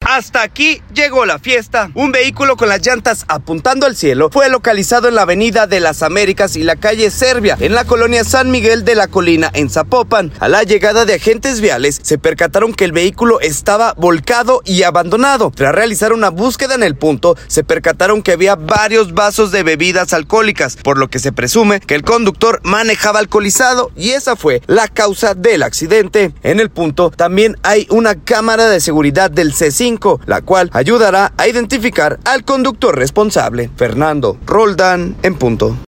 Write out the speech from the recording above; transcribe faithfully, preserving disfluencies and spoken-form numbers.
Hasta aquí llegó la fiesta. Un vehículo con las llantas apuntando al cielo fue localizado en la avenida de las Américas y la calle Serbia, en la colonia San Miguel de la Colina, en Zapopan. A la llegada de agentes viales, se percataron que el vehículo estaba volcado y abandonado. Tras realizar una búsqueda en el punto, se percataron que había varios vasos de bebidas alcohólicas, por lo que se presume que el conductor manejaba alcoholizado y esa fue la causa del accidente. En el punto también hay una cámara de seguridad del C cinco, la cual ayudará a identificar al conductor responsable. Fernando Roldán, en punto.